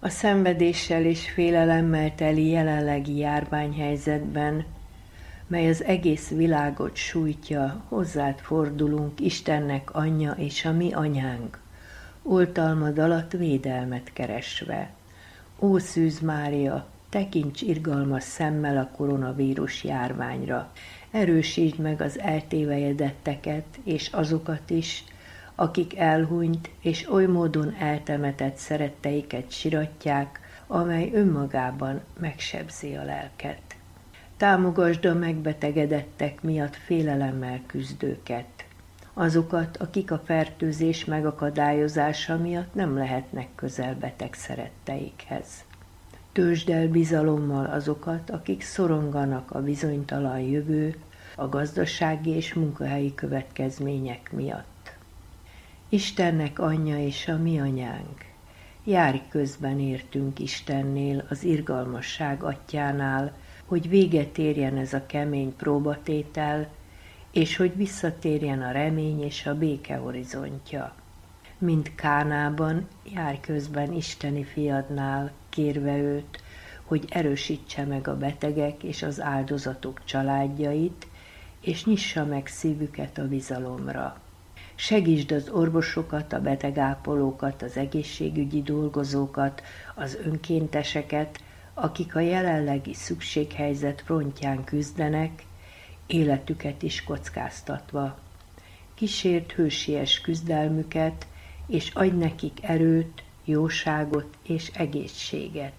A szenvedéssel és félelemmel teli jelenlegi járványhelyzetben, mely az egész világot sújtja, hozzád fordulunk, Istennek anyja és a mi anyánk, oltalmad alatt védelmet keresve. Ó Szűz Mária, tekints irgalmas szemmel a koronavírus járványra, erősítsd meg az eltévejedetteket és azokat is, akik elhunyt és oly módon eltemetett szeretteiket siratják, amely önmagában megsebzi a lelket. Támogasd a megbetegedettek miatt félelemmel küzdőket, azokat, akik a fertőzés megakadályozása miatt nem lehetnek közel beteg szeretteikhez. Töltsd el bizalommal azokat, akik szoronganak a bizonytalan jövő, a gazdasági és munkahelyi következmények miatt. Istennek anyja és a mi anyánk, járj közben értünk Istennél, az irgalmasság atyjánál, hogy véget érjen ez a kemény próbatétel, és hogy visszatérjen a remény és a béke horizontja. Mint Kánában, járj közben Isteni fiadnál, kérve őt, hogy erősítse meg a betegek és az áldozatok családjait, és nyissa meg szívüket a bizalomra. Segítsd az orvosokat, a betegápolókat, az egészségügyi dolgozókat, az önkénteseket, akik a jelenlegi szükséghelyzet frontján küzdenek, életüket is kockáztatva. Kísérd hősies küzdelmüket, és adj nekik erőt, jóságot és egészséget.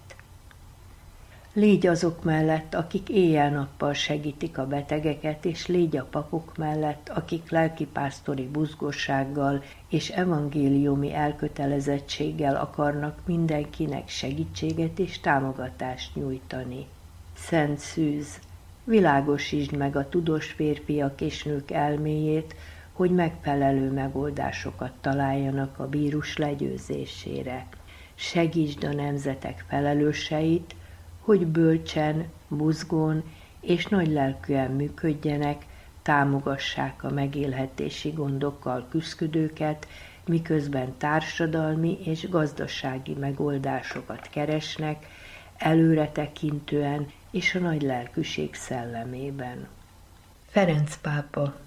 Légy azok mellett, akik éjjel-nappal segítik a betegeket, és légy a papok mellett, akik lelkipásztori buzgossággal és evangéliumi elkötelezettséggel akarnak mindenkinek segítséget és támogatást nyújtani. Szent Szűz, világosítsd meg a tudós férfiak és nők elméjét, hogy megfelelő megoldásokat találjanak a vírus legyőzésére. Segítsd a nemzetek felelőseit, hogy bölcsen, buzgón és nagylelkűen működjenek, támogassák a megélhetési gondokkal küszködőket, miközben társadalmi és gazdasági megoldásokat keresnek, előretekintően és a nagylelkűség szellemében. Ferenc pápa.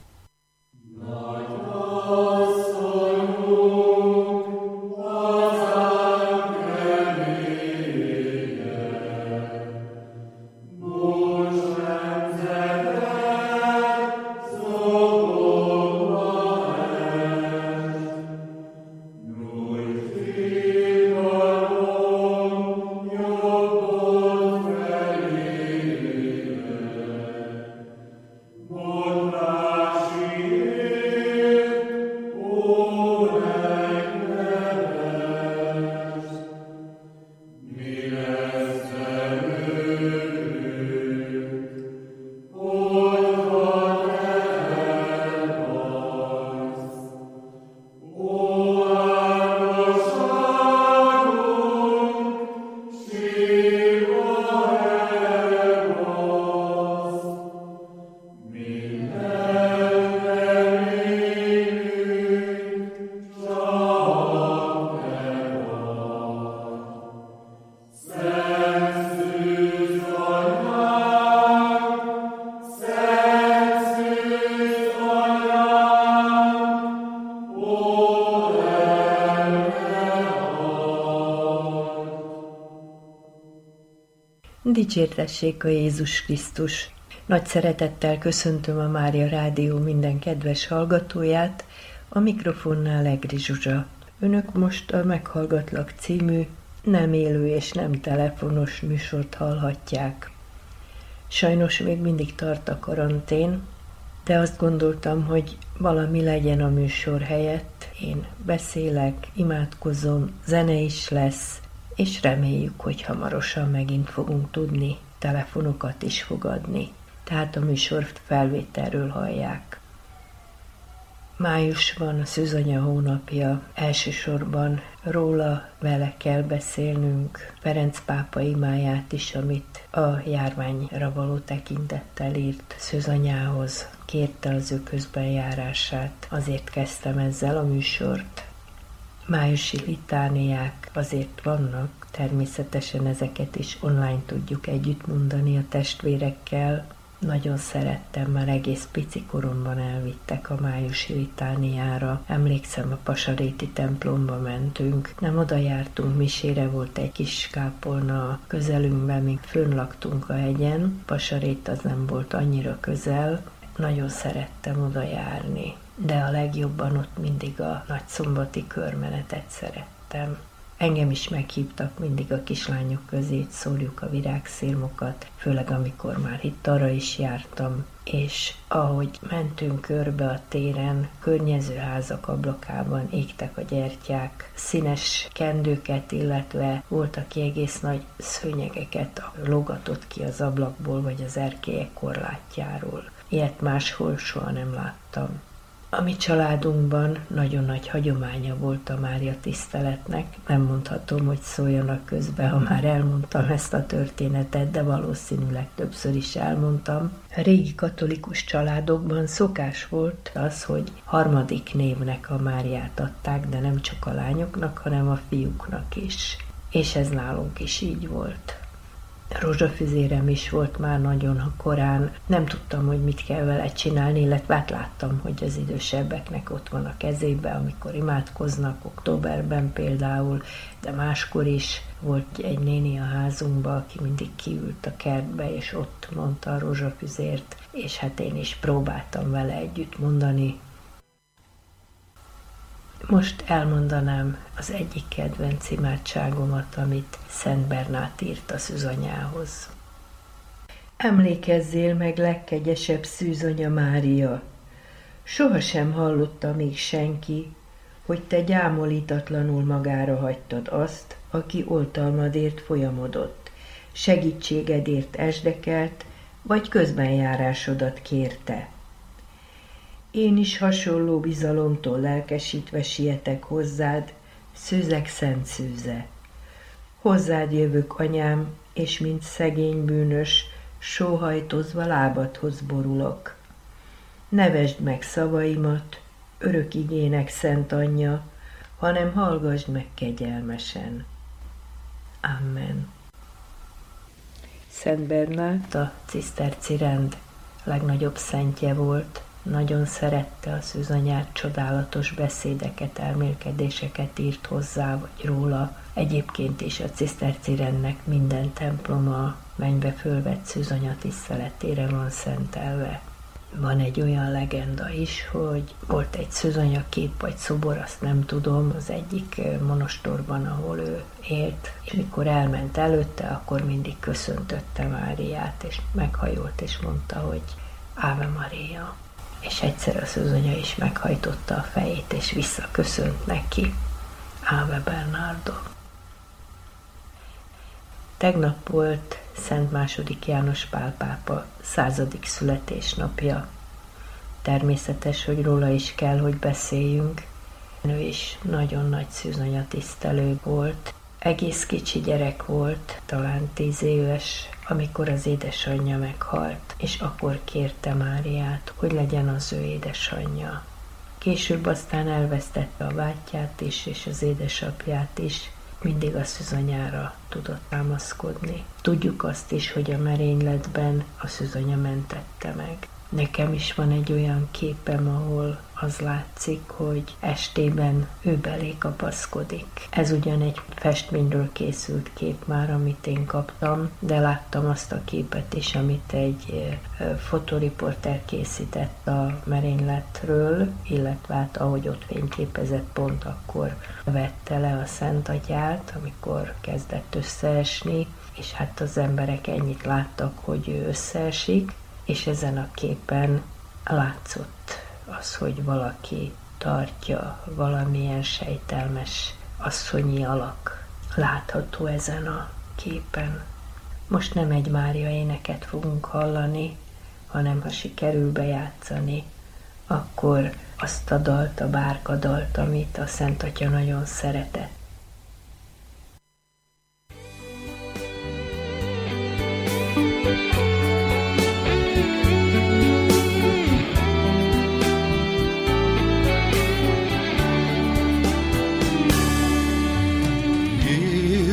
Dicsértessék a Jézus Krisztus! Nagy szeretettel köszöntöm a Mária Rádió minden kedves hallgatóját, a mikrofonnál Egri Zsuzsa. Önök most a Meghallgatlak című nem élő és nem telefonos műsort hallhatják. Sajnos még mindig tart a karantén, de azt gondoltam, hogy valami legyen a műsor helyett. Én beszélek, imádkozom, zene is lesz, és reméljük, hogy hamarosan megint fogunk tudni telefonokat is fogadni. Tehát a műsort felvételről hallják. Május van, a szűzanya hónapja, elsősorban róla, vele kell beszélnünk, Ferenc pápa imáját is, amit a járványra való tekintettel írt szűzanyához, kérte az ő közbenjárását, azért kezdtem ezzel a műsort. Májusi litániák azért vannak, természetesen ezeket is online tudjuk együtt mondani a testvérekkel. Nagyon szerettem, már egész pici koromban elvittek a májusi litániára. Emlékszem, a Pasaréti templomba mentünk. Nem oda jártunk misére, volt egy kis kápolna a közelünkben, míg fönn laktunk a hegyen. Pasarét az nem volt annyira közel. Nagyon szerettem oda járni, de a legjobban ott mindig a nagyszombati körmenetet szerettem. Engem is meghívtak mindig a kislányok közé, hogy szórjuk a virágszirmokat, főleg amikor már itt arra is jártam, és ahogy mentünk körbe a téren, környező házak ablakában égtek a gyertyák, színes kendőket, illetve volt, aki egész nagy szőnyegeket lógatott ki az ablakból, vagy az erkélyek korlátjáról. Ilyet máshol soha nem láttam. A mi családunkban nagyon nagy hagyománya volt a Mária tiszteletnek. Nem mondhatom, hogy szóljanak közbe, ha már elmondtam ezt a történetet, de valószínűleg többször is elmondtam. A régi katolikus családokban szokás volt az, hogy harmadik névnek a Máriát adták, de nem csak a lányoknak, hanem a fiúknak is. És ez nálunk is így volt. Rózsafüzérem is volt már nagyon korán, nem tudtam, hogy mit kell vele csinálni, illetve hát láttam, hogy az idősebbeknek ott van a kezében, amikor imádkoznak, októberben például, de máskor is. Volt egy néni a házunkban, aki mindig kiült a kertbe, és ott mondta a rózsafüzért, és hát én is próbáltam vele együtt mondani. Most elmondanám az egyik kedvenc imádságomat, amit Szent Bernát írt a szűzanyához. Emlékezzél meg, legkegyesebb szűzanya Mária! Sohasem hallotta még senki, hogy te gyámolítatlanul magára hagytad azt, aki oltalmadért folyamodott, segítségedért esdekelt, vagy közbenjárásodat kérte. Én is hasonló bizalomtól lelkesítve sietek hozzád, szűzek szent szűze. Hozzád jövök, anyám, és mint szegény bűnös, sóhajtozva lábadhoz borulok. Ne vesd meg szavaimat, örök igének szent anyja, hanem hallgasd meg kegyelmesen. Amen. Szent Bernát a ciszterci rend legnagyobb szentje volt. Nagyon szerette a szűzanyát, csodálatos beszédeket, elmélkedéseket írt hozzá, vagy róla. Egyébként is a ciszterci rendnek minden temploma mennybe fölvett szűzanya tiszteletére van szentelve. Van egy olyan legenda is, hogy volt egy szűzanya kép vagy szobor, azt nem tudom, az egyik monostorban, ahol ő élt, és mikor elment előtte, akkor mindig köszöntötte Máriát, és meghajolt, és mondta, hogy Ave Maria. És egyszer a szűzanya is meghajtotta a fejét, és visszaköszönt neki. Ave Bernardo. Tegnap volt Szent II. János Pál pápa 100. születésnapja. Természetes, hogy róla is kell, hogy beszéljünk. Ő is nagyon nagy szűzanya tisztelő volt. Egész kicsi gyerek volt, talán 10 éves, amikor az édesanyja meghalt, és akkor kérte Máriát, hogy legyen az ő édesanyja. Később aztán elvesztette a bátyját is, és az édesapját is, mindig a szűzanyára tudott támaszkodni. Tudjuk azt is, hogy a merényletben a szűzanya mentette meg. Nekem is van egy olyan képem, ahol az látszik, hogy estében ő belé kapaszkodik. Ez ugyan egy festményről készült kép már, amit én kaptam, de láttam azt a képet is, amit egy fotoriporter készített a merényletről, illetve hát ahogy ott fényképezett, pont akkor vette le a Szent Atyát, amikor kezdett összeesni, és hát az emberek ennyit láttak, hogy ő összeesik, és ezen a képen látszott az, hogy valaki tartja, valamilyen sejtelmes asszonyi alak látható ezen a képen. Most nem egy Mária éneket fogunk hallani, hanem ha sikerül bejátszani, akkor azt a dalt, a bárkadalt, amit a Szent Atya nagyon szeretett.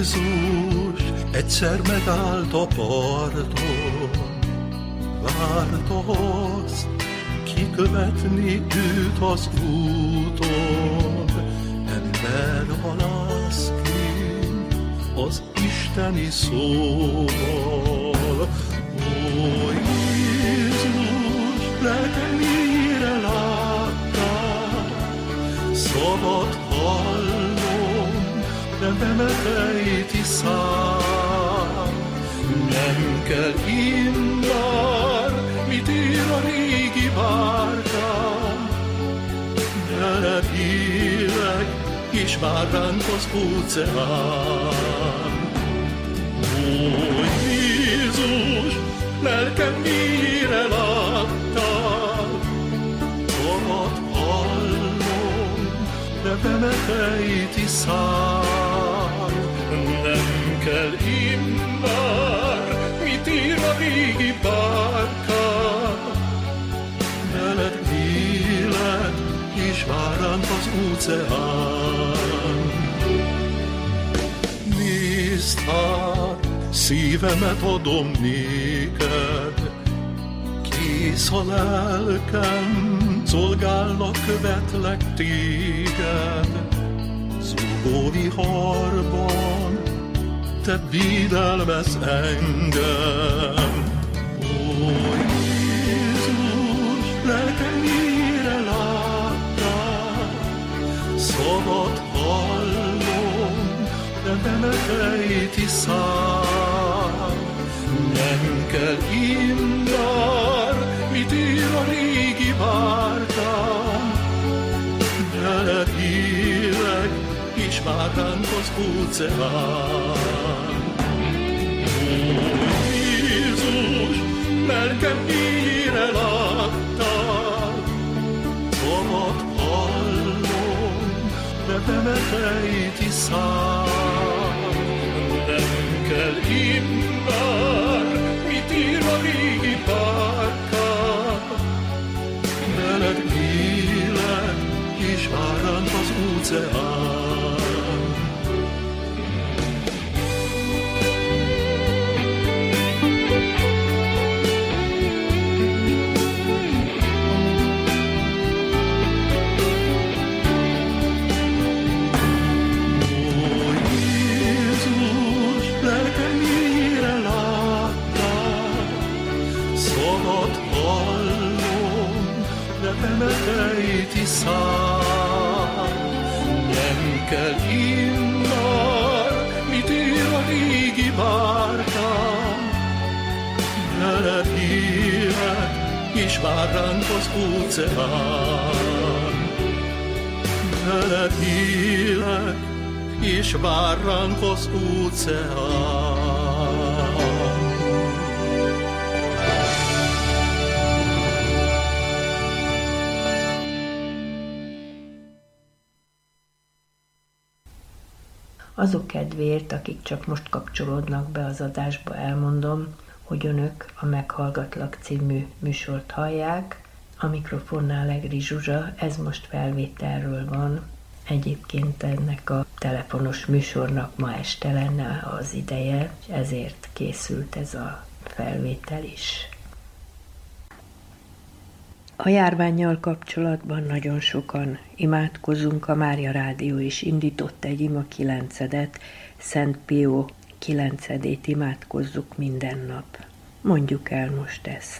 Jézus egyszer megállt a parton, várta azt, kikövetni őt az úton. Ember halászként az isteni szóval. Ó, Jézus, lelke mire láttál, szabad hallom, nevemet ejti szám. Nem kell immár, mit ír a régi bárkám, veled élek, és vár ránk az óceán. Ó, Jézus, lelkem mire láttál, szabad hallom, nevemet ejti szám. Nem kell immár, mit ír a régi bárkám, veled élek, és vár ránk az óceán. Nézd hát, szívemet adom néked, kész a lelkem, szolgállak, követlek téged. Zúgó viharban te védelmez engem. Ó, Jézus, lelkem mire láttál, szabad hallom, nevemet ejti szám. Nem kell immár, mit ír a régi bárkám, veled élek, és vár ránk az óceán. Ó, Jézus, lelkem mire láttál, szabad hallom, nevemet ejti szám. Nem kell immár, mit ír a régi bárkám, veled élek, és vár ránk az óceán. Nevemet ejti szám. Nem kell immár, mit ír a régi bárkám, veled élek, és vár ránk az óceán. Veled élek, és vár ránk az óceán. Azok kedvéért, akik csak most kapcsolódnak be az adásba, elmondom, hogy önök a Meghallgatlak című műsort hallják. A mikrofonnál Egri Zsuzsa, ez most felvételről van. Egyébként ennek a telefonos műsornak ma este lenne az ideje, ezért készült ez a felvétel is. A járvánnyal kapcsolatban nagyon sokan imádkozunk, a Mária Rádió is indított egy ima 9-et, Szent Pió 9-ét imádkozzuk minden nap. Mondjuk el most ezt.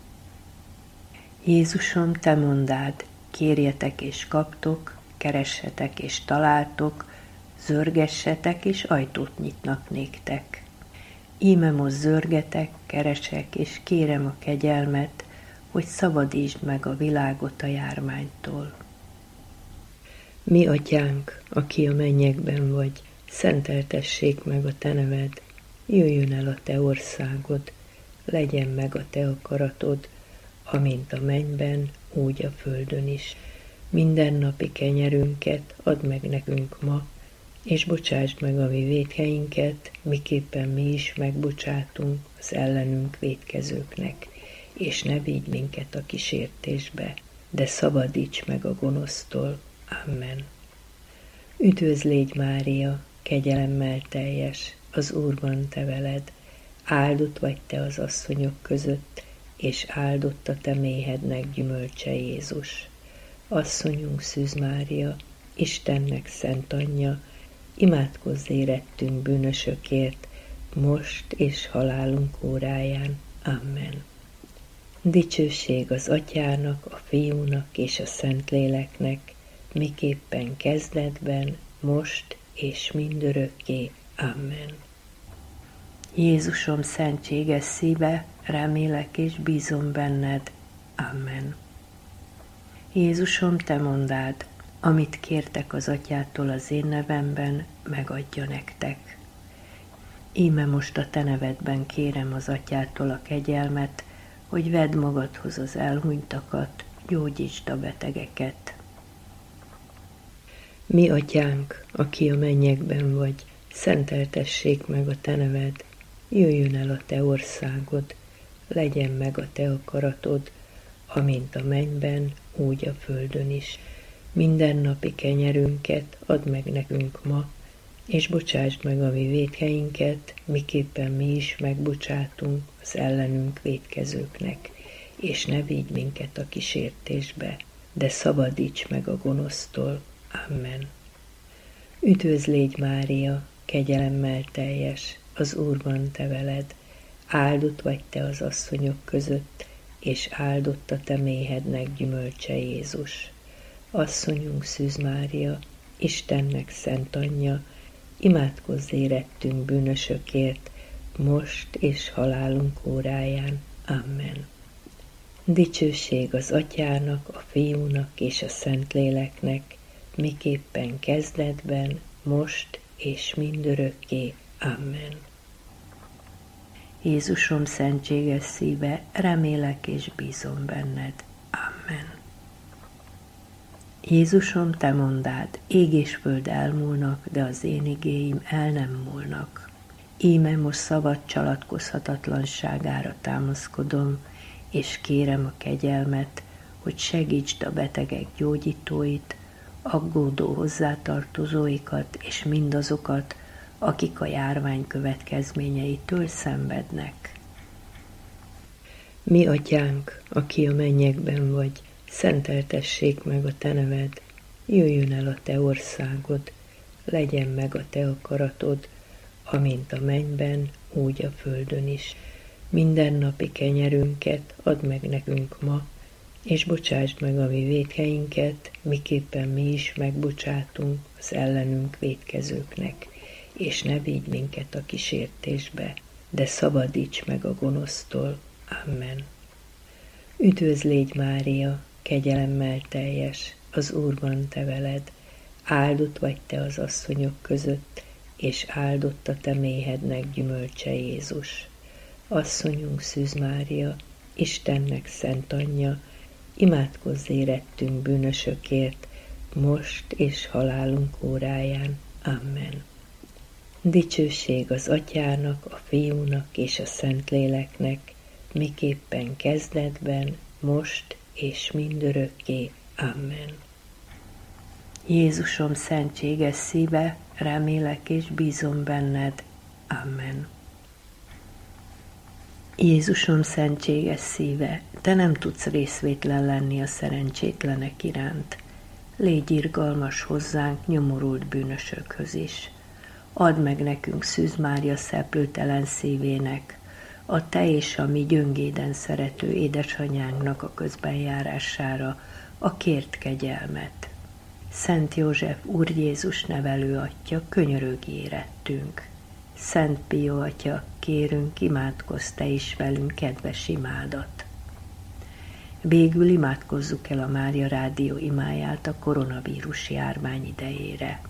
Jézusom, te mondád, kérjetek és kaptok, keressetek és találtok, zörgessetek és ajtót nyitnak néktek. Íme most zörgetek, keresek és kérem a kegyelmet, hogy szabadítsd meg a világot a járványtól. Mi atyánk, aki a mennyekben vagy, szenteltessék meg a te neved, jöjjön el a te országod, legyen meg a te akaratod, amint a mennyben, úgy a földön is. Mindennapi kenyerünket add meg nekünk ma, és bocsásd meg a mi vétkeinket, miképpen mi is megbocsátunk az ellenünk vétkezőknek, és ne vigy minket a kísértésbe, de szabadíts meg a gonosztól. Amen. Üdvözlégy Mária, kegyelemmel teljes, az Úrban te veled, áldott vagy te az asszonyok között, és áldott a te méhednek gyümölcse Jézus. Asszonyunk Szűz Mária, Istennek szent anyja, imádkozz érettünk bűnösökért, most és halálunk óráján. Amen. Dicsőség az Atyának, a Fiúnak és a Szentléleknek, miképpen kezdetben, most és mindörökké. Amen. Jézusom szentséges szíve, remélek és bízom benned. Amen. Jézusom, te mondád, amit kértek az Atyától az én nevemben, megadja nektek. Íme most a te nevedben kérem az Atyától a kegyelmet, hogy vedd magadhoz az elhunytakat, gyógyítsd a betegeket. Mi Atyánk, aki a mennyekben vagy, szenteltessék meg a te neved, jöjjön el a te országod, legyen meg a te akaratod, amint a mennyben, úgy a földön is. Mindennapi kenyerünket add meg nekünk ma, és bocsásd meg a mi vétkeinket, miképpen mi is megbocsátunk az ellenünk vétkezőknek, és ne vigy minket a kísértésbe, de szabadíts meg a gonosztól. Amen. Üdvözl légy Mária, kegyelemmel teljes, az Úrban te veled, áldott vagy te az asszonyok között, és áldott a te méhednek gyümölcse Jézus. Asszonyunk Szűz Mária, Istennek szent anyja, imádkozz érettünk bűnösökért, most és halálunk óráján. Amen. Dicsőség az Atyának, a Fiúnak és a Szentléleknek, miképpen kezdetben, most és mindörökké. Amen. Jézusom szentséges szíve, remélek és bízom benned. Amen. Jézusom, te mondád, ég és föld elmúlnak, de az én igéim el nem múlnak. Íme most szabad csalatkozhatatlanságára támaszkodom, és kérem a kegyelmet, hogy segítsd a betegek gyógyítóit, aggódó hozzátartozóikat és mindazokat, akik a járvány következményeitől szenvednek. Mi Atyánk, aki a mennyekben vagy, szenteltessék meg a te neved, jöjjön el a te országod, legyen meg a te akaratod, amint a mennyben, úgy a földön is. Mindennapi kenyerünket add meg nekünk ma, és bocsásd meg a mi vétkeinket, miképpen mi is megbocsátunk az ellenünk vétkezőknek, és ne vigy minket a kísértésbe, de szabadíts meg a gonosztól. Amen. Üdvözl légy Mária, kegyelemmel teljes, az Úrban te veled, áldott vagy te az asszonyok között, és áldott a te méhednek gyümölcse Jézus. Asszonyunk Szűz Mária, Istennek szent anyja, imádkozz érettünk bűnösökért, most és halálunk óráján. Amen. Dicsőség az Atyának, a Fiúnak és a Szentléleknek, miképpen kezdetben, most és mindörökké. Amen. Jézusom szentséges szíve, remélek és bízom benned. Amen. Jézusom szentséges szíve, te nem tudsz részvétlen lenni a szerencsétlenek iránt. Légy irgalmas hozzánk, nyomorult bűnösökhöz is. Add meg nekünk Szűz Mária szeplőtelen szívének, a te és a mi gyöngéden szerető édesanyánknak a közbenjárására a kért kegyelmet. Szent József, Úr Jézus nevelő atya, könyörögj érettünk. Szent Pió atya, kérünk, imádkozz te is velünk kedves imádat. Végül imádkozzuk el a Mária Rádió imáját a koronavírus járvány idejére.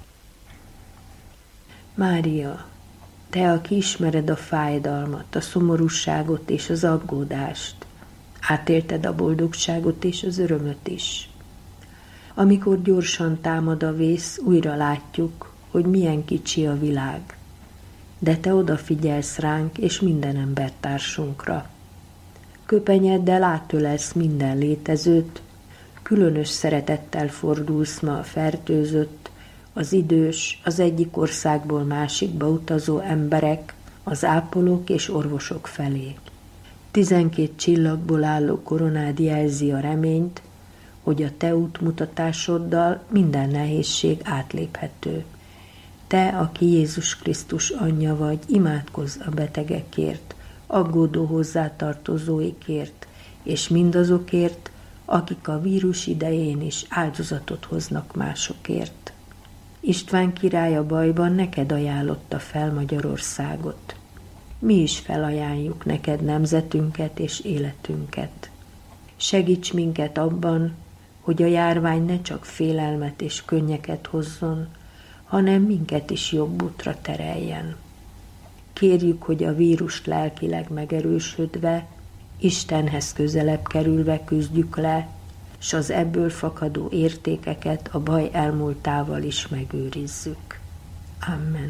Mária, te, aki ismered a fájdalmat, a szomorúságot és az aggódást, átélted a boldogságot és az örömöt is. Amikor gyorsan támad a vész, újra látjuk, hogy milyen kicsi a világ, de te odafigyelsz ránk és minden embertársunkra. Köpenyeddel átölelsz minden létezőt, különös szeretettel fordulsz ma a fertőzött, az idős, az egyik országból másikba utazó emberek, az ápolók és orvosok felé. 12 csillagból álló koronád jelzi a reményt, hogy a te útmutatásoddal minden nehézség átléphető. Te, aki Jézus Krisztus anyja vagy, imádkozz a betegekért, aggódó hozzátartozóikért, és mindazokért, akik a vírus idején is áldozatot hoznak másokért. István király a bajban neked ajánlotta fel Magyarországot. Mi is felajánljuk neked nemzetünket és életünket. Segíts minket abban, hogy a járvány ne csak félelmet és könnyeket hozzon, hanem minket is jobb útra tereljen. Kérjük, hogy a vírust lelkileg megerősödve, Istenhez közelebb kerülve küzdjük le, s az ebből fakadó értékeket a baj elmúltával is megőrizzük. Amen.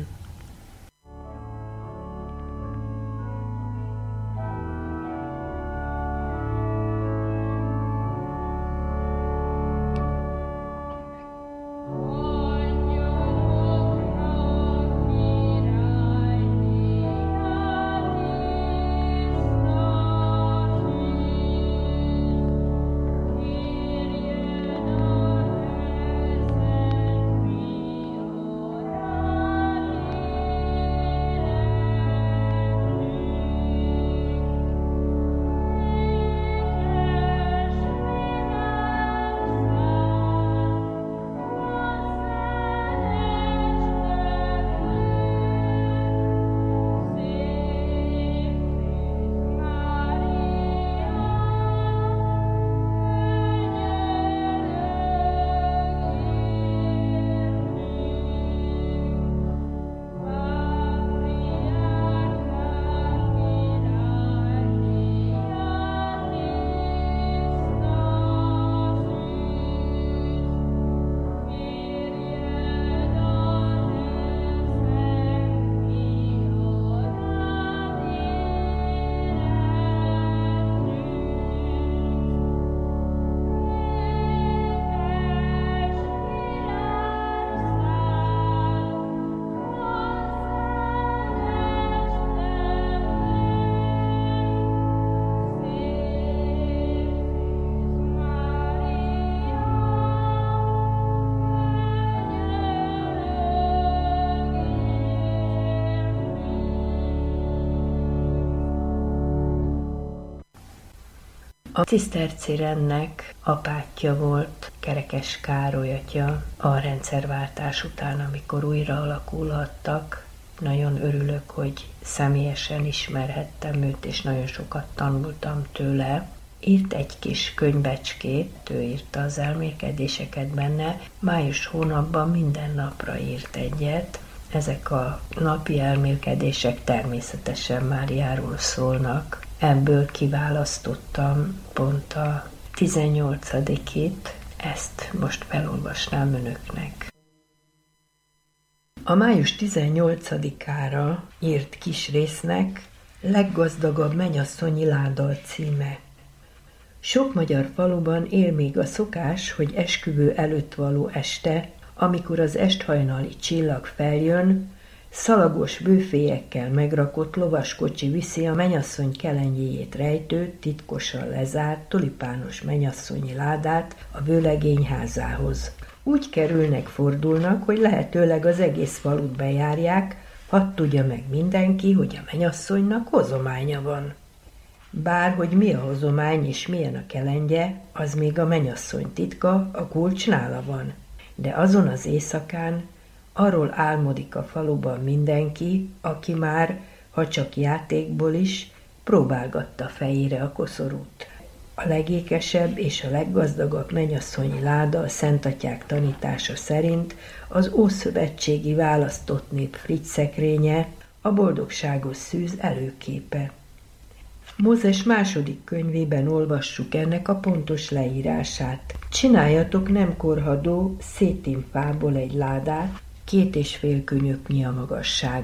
A Ciszterciennek apátja volt Kerekes Károly atya a rendszerváltás után, amikor újra alakulhattak. Nagyon örülök, hogy személyesen ismerhettem őt, és nagyon sokat tanultam tőle. Írt egy kis könyvecskét, ő írta az elmélkedéseket benne, május hónapban minden napra írt egyet. Ezek a napi elmélkedések természetesen Máriáról szólnak. Ebből kiválasztottam pont a 18-it, ezt most felolvasnám önöknek. A május 18-ára írt kis résznek Leggazdagabb mennyasszonyi láda címe. Sok magyar faluban él még a szokás, hogy esküvő előtt való este, amikor az esthajnali csillag feljön, szalagos bőfélyekkel megrakott lovaskocsi viszi a mennyasszony kelenjéjét rejtő, titkosan lezárt, tulipános mennyasszonyi ládát a vőlegényházához. Úgy kerülnek, fordulnak, hogy lehetőleg az egész falut bejárják, hadd tudja meg mindenki, hogy a mennyasszonynak hozománya van. Bár hogy mi a hozomány és milyen a kelengye, az még a mennyasszony titka, a kulcs nála van. De azon az éjszakán arról álmodik a faluban mindenki, aki már, ha csak játékból is, próbálgatta fejére a koszorút. A legékesebb és a leggazdagabb mennyasszonyi láda a szentatyák tanítása szerint az ószövetségi választott nép frigy szekrénye, a boldogságos szűz előképe. Mózes második könyvében olvassuk ennek a pontos leírását. Csináljatok nem korhadó széttimfából egy ládát, 2,5 könyöknyi a magassága.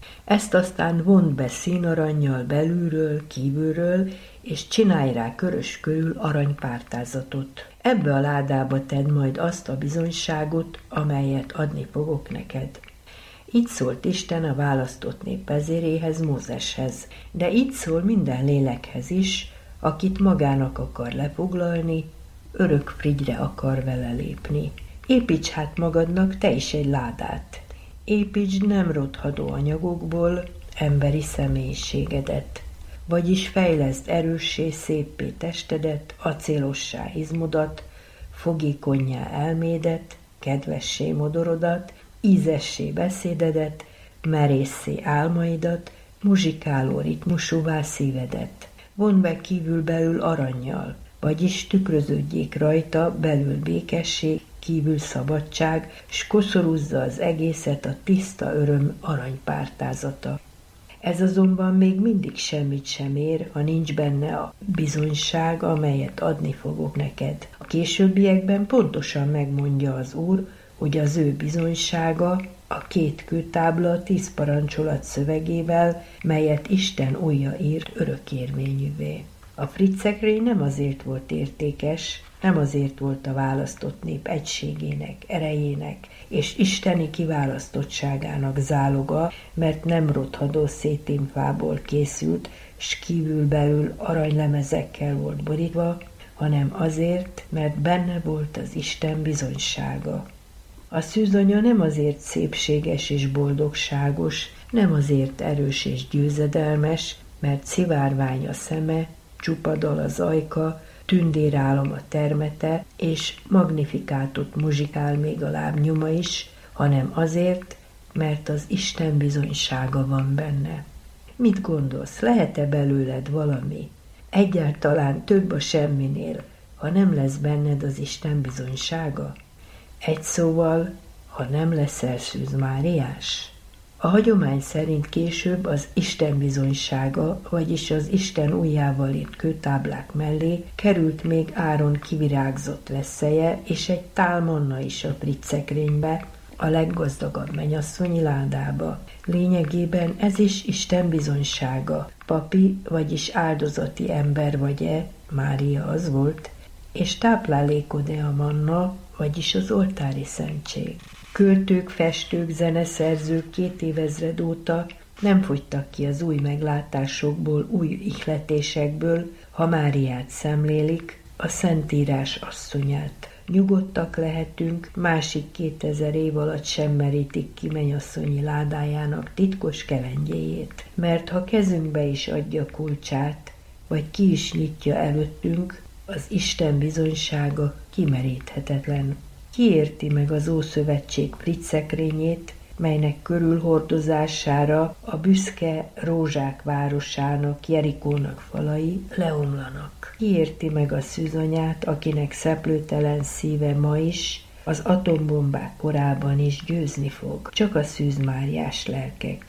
Ezt aztán vond be színarannyal belülről, kívülről, és csinálj rá körös körül aranypártázatot. Ebbe a ládába tedd majd azt a bizonyságot, amelyet adni fogok neked. Így szólt Isten a választott nép vezéréhez, Mózeshez, de így szól minden lélekhez is, akit magának akar lefoglalni, örök frigyre akar vele lépni. Építs hát magadnak te is egy ládát. Építsd nem rothadó anyagokból emberi személyiségedet, vagyis fejleszd erőssé, széppé testedet, acélossá izmodat, fogékonnyá elmédet, kedvessé modorodat, ízessé beszédedet, merészé álmaidat, muzsikáló ritmusúvá szívedet. Vond be kívül-belül arannyal, vagyis tükröződjék rajta belül békesség, kívül szabadság, s koszorúzza az egészet a tiszta öröm aranypártázata. Ez azonban még mindig semmit sem ér, ha nincs benne a bizonyság, amelyet adni fogok neked. A későbbiekben pontosan megmondja az Úr, hogy az ő bizonysága a 2 kőtábla 10 parancsolat szövegével, melyet Isten ujja írt örökérvényűvé. A fritzekrény nem azért volt értékes, nem azért volt a választott nép egységének, erejének és isteni kiválasztottságának záloga, mert nem rothadó szétinfából készült, s kívül-belül aranylemezekkel volt borítva, hanem azért, mert benne volt az Isten bizonysága. A szűzanya nem azért szépséges és boldogságos, nem azért erős és győzedelmes, mert szivárvány a szeme, csupa dal az ajka, tündérálom a termete, és magnifikátot muzsikál még a lábnyoma is, hanem azért, mert az Isten bizonysága van benne. Mit gondolsz, lehet-e belőled valami? Egyáltalán több a semminél, ha nem lesz benned az Isten bizonysága? Egy szóval, ha nem leszel Szűz Máriás? A hagyomány szerint később az Isten bizonysága, vagyis az Isten ujjával írt kőtáblák mellé került még Áron kivirágzott leszeje és egy tál manna is a friccekrénybe, a leggazdagabb mennyasszonyi ládába. Lényegében ez is Isten bizonysága. Papi, vagyis áldozati ember vagy-e, Mária az volt, és táplálékod-e a manna, vagyis az oltári szentség. Költők, festők, zeneszerzők 2 évezred óta nem fogytak ki az új meglátásokból, új ihletésekből, ha Máriát szemlélik, a Szentírás asszonyát. Nyugodtak lehetünk, másik 2000 év alatt sem merítik ki mennyasszonyi ládájának titkos kelengyéjét. Mert ha kezünkbe is adja kulcsát, vagy ki is nyitja előttünk, az Isten bizonysága kimeríthetetlen. Ki érti meg az Ószövetség friccekrényét, melynek körülhordozására a büszke rózsák városának, Jerikónak falai leomlanak? Ki érti meg a szűzanyát, akinek szeplőtelen szíve ma is, az atombombák korában is győzni fog? Csak a Szűz Máriás lelkek.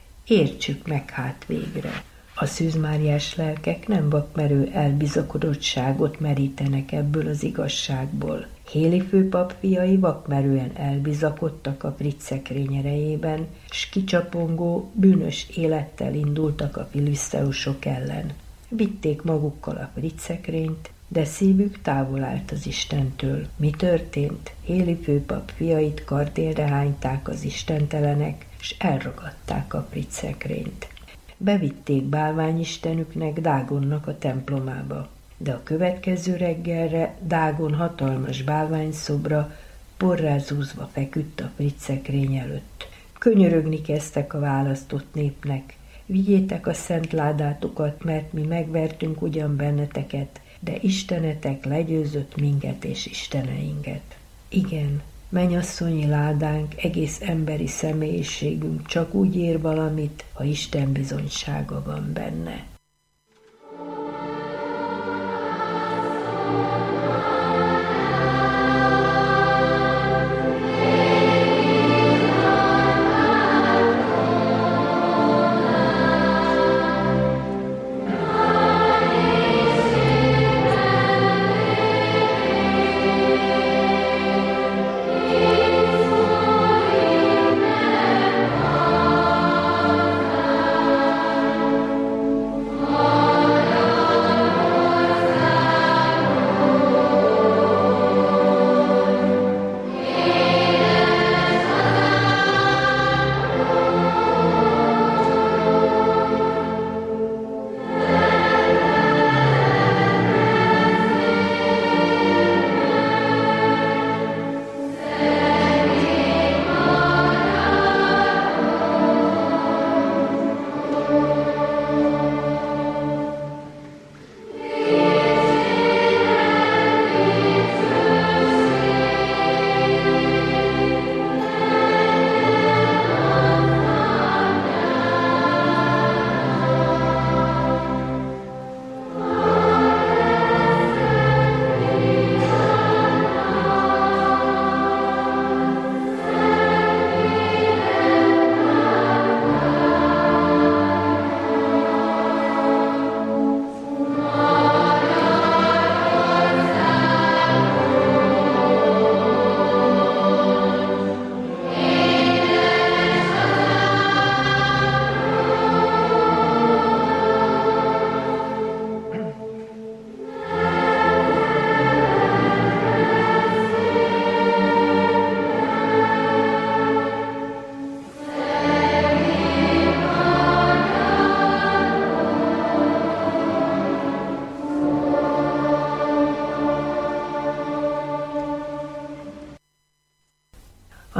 Értsük meg hát végre. A Szűz Máriás lelkek nem vakmerő elbizakodottságot merítenek ebből az igazságból. Héli főpap fiai vakmerően elbizakodtak a friccekrény erejében, s kicsapongó, bűnös élettel indultak a filiszteusok ellen. Vitték magukkal a friccekrényt, de szívük távol állt az Istentől. Mi történt? Héli főpap fiait kardélre hányták az istentelenek, s elragadták a friccekrényt. Bevitték bálványistenüknek, Dágonnak a templomába, de a következő reggelre Dágon hatalmas bálványszobra porrázúzva feküdt a friccekrény előtt. Könyörögni kezdtek a választott népnek: vigyétek a szent ládátokat, mert mi megvertünk ugyan benneteket, de Istenetek legyőzött minket és isteneinket. Igen, mennyasszonyi ládánk, egész emberi személyiségünk csak úgy ér valamit, ha Isten bizonysága van benne.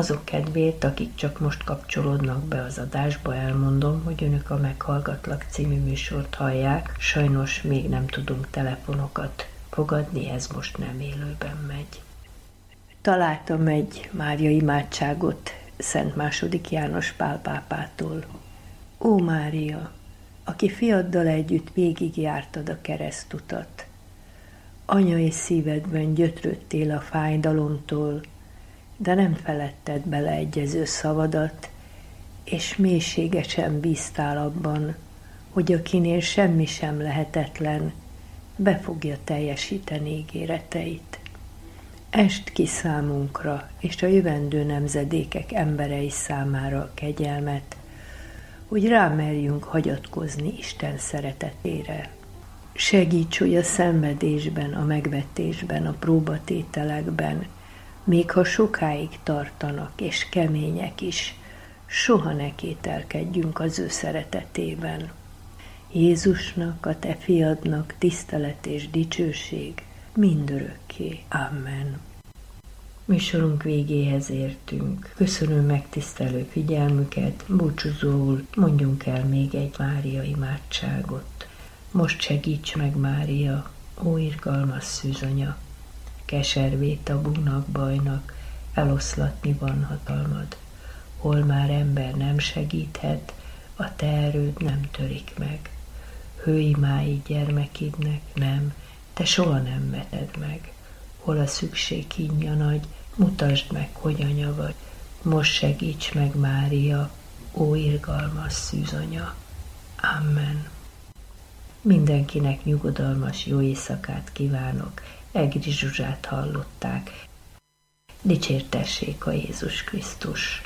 Azok kedvéért, akik csak most kapcsolódnak be az adásba, elmondom, hogy önök a Meghallgatlak című műsort hallják. Sajnos még nem tudunk telefonokat fogadni, ez most nem élőben megy. Találtam egy Mária imádságot Szent II. János Pál pápától. Ó Mária, aki fiaddal együtt végigjártad a keresztutat, anyai szívedben gyötrődtél a fájdalomtól, de nem feledted beleegyező szavadat, és mélységesen bíztál abban, hogy akinél semmi sem lehetetlen, be fogja teljesíteni ígéreteit. Est ki számunkra és a jövendő nemzedékek emberei számára a kegyelmet, hogy rámerjünk hagyatkozni Isten szeretetére. Segíts, hogy a szenvedésben, a megvetésben, a próbatételekben, még ha sokáig tartanak és kemények is, soha ne kételkedjünk az ő szeretetében. Jézusnak, a te fiadnak tisztelet és dicsőség mindörökké. Amen. Műsorunk végéhez értünk. Köszönöm megtisztelő figyelmüket, búcsúzóul mondjunk el még egy Mária imádságot. Most segíts meg, Mária, ó irgalmas szűzanya, keservét a búnak bajnak, eloszlatni van hatalmad. Hol már ember nem segíthet, a te erőd nem törik meg. Hőimái gyermekidnek nem, te soha nem veted meg. Hol a szükség kínja nagy, mutasd meg, hogy anya vagy. Most segíts meg, Mária, ó irgalmas szűzanya. Amen. Mindenkinek nyugodalmas jó éjszakát kívánok. Egri Zsuzsát hallották. Dicsértessék a Jézus Krisztus!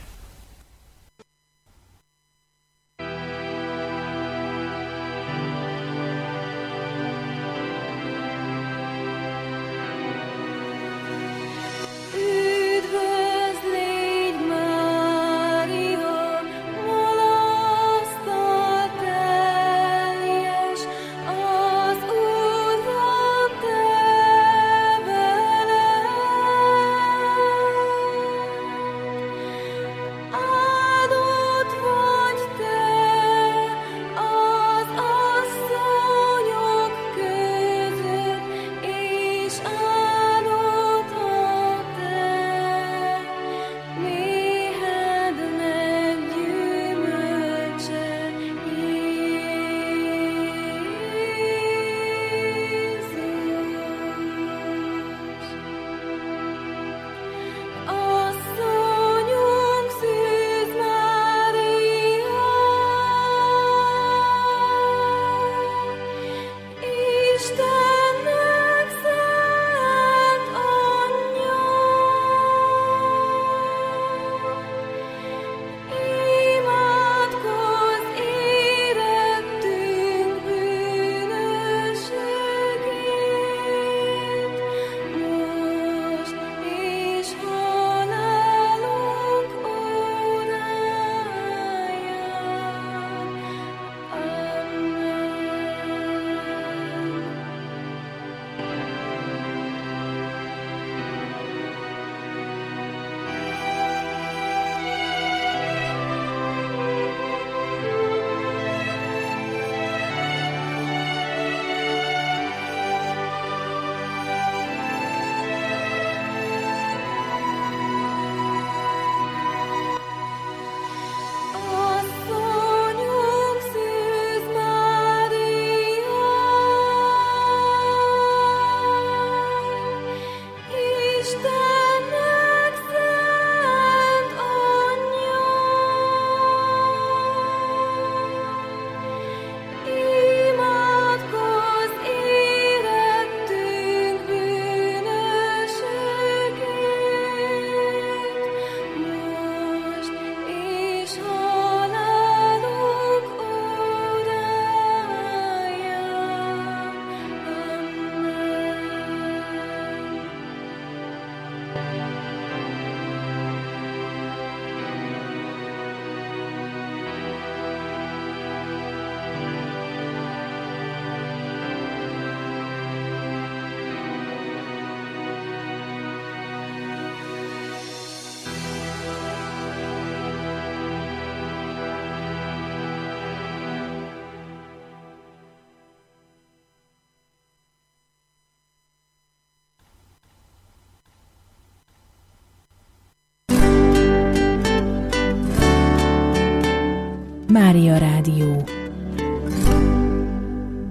Mária Rádió.